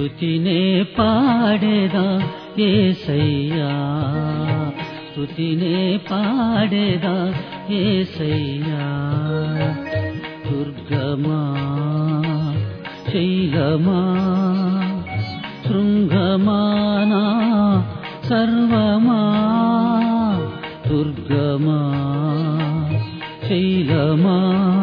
స్తుతినే పాడేదా యేసయ్యా, స్తుతినే పాడేదా యేసయ్యా. దుర్గమా శైలమా శృంగమానా సర్వమా, దుర్గమా శైలమా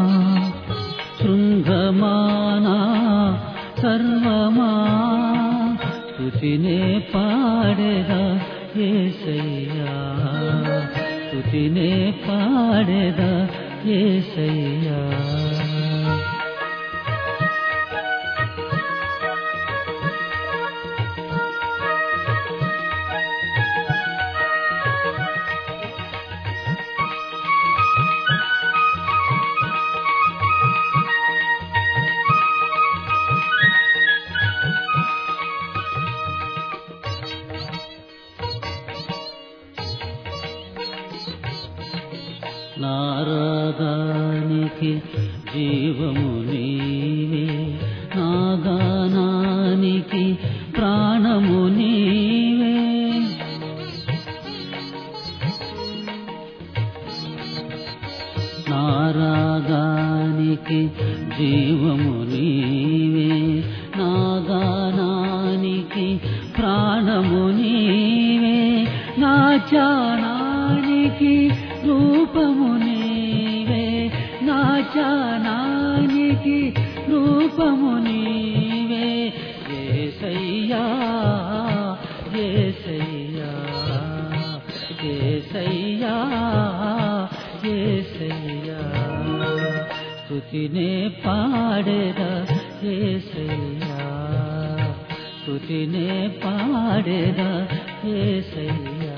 శృంగమానా సర్వమా, స్తుతినే పాడేదా యేసయ్యా, స్తుతినే పాడేదా యేసయ్యా. నారాగానికి జీవము నీవే, నా గానానికి ప్రాణము నీవే. నారాగానికి జీవము నీవే, నా గానానికి ప్రాణము నీవే. నా జానానికి రూపము నీవే, నా జానానికి రూపము నీవే. యేసయ్యా యేసయ్యా యేసయ్యా యేసయ్యా. స్తుతినే పాడేదా యేసయ్యా, స్తుతినే పాడేదా యేసయ్యా.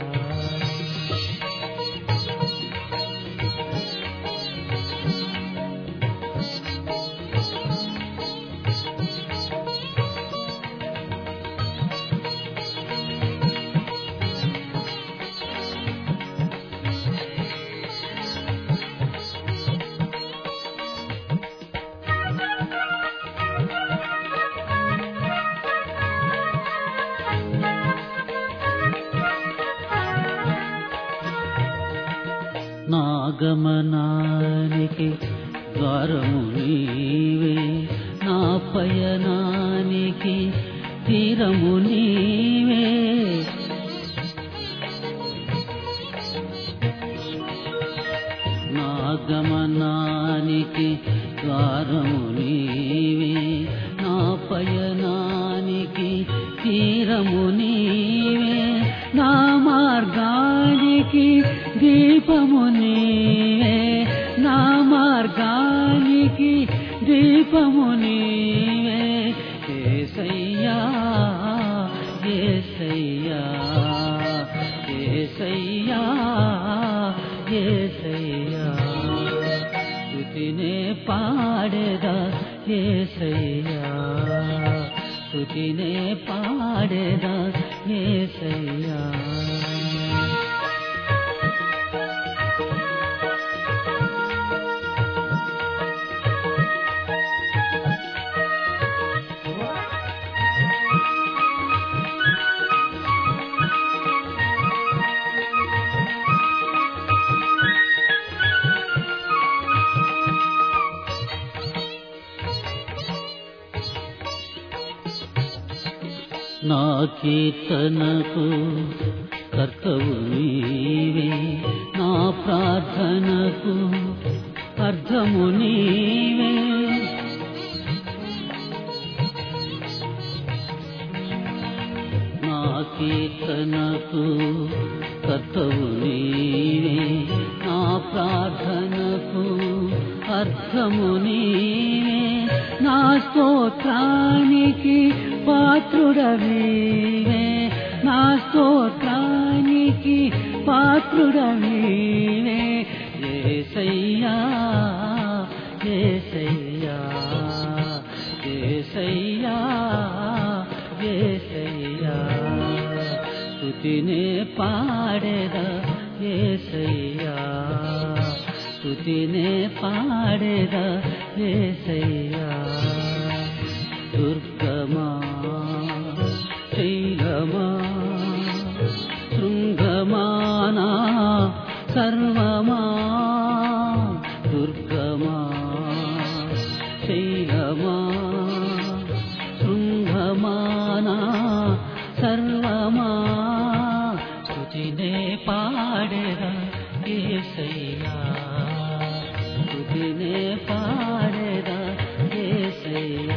నా గమనానికి ద్వారము నీవే, నా పయనానికి తీరము నీవే. నా గమనానికి ద్వారము నీవే, నా పయనానికి తీరము నీవే. నా మార్గానికి దీపము నీవే, నా మార్గానికి దీపము నీవే. యేసయ్యా యేసయ్యా యేసయ్యా యేసయ్యా. స్తుతినే పాడేదా యేసయ్యా, స్తుతినే పాడేదా యేసయ్యా. నా కీర్తనకు కర్తవు నీవే, నా ప్రార్థనకు అర్థము నీవే. నా కీర్తనకు కర్తవు నీవే, నా ప్రార్థనకు అర్థము నీవే. నా స్తోత్రానికి పాత్రుడవీవే, నా స్తోత్రానికి పాత్రుడవీవే. యేసయ్యా యేసయ్యా యేసయ్యా యేసయ్యా. స్తుతినే పాడేదా యేసయ్యా, స్తుతినే పాడేదా యేసయ్యా. దుర్గమా దుర్గమానా సర్వమా దుర్గమా శైలమా శృంగమానా సర్వమా స్తుతినే పాడెదా యేసయ్యా స్తుతినే పాడెదా యేసయ్యా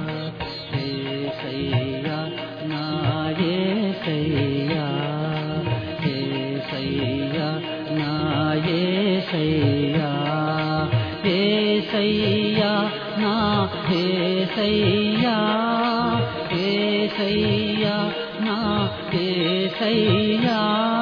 యేసయ్యా నా యేసయ్యా యేసయ్యా నా యేసయ్యా యేసయ్యా నా యేసయ్యా యేసయ్యా నా యేసయ్యా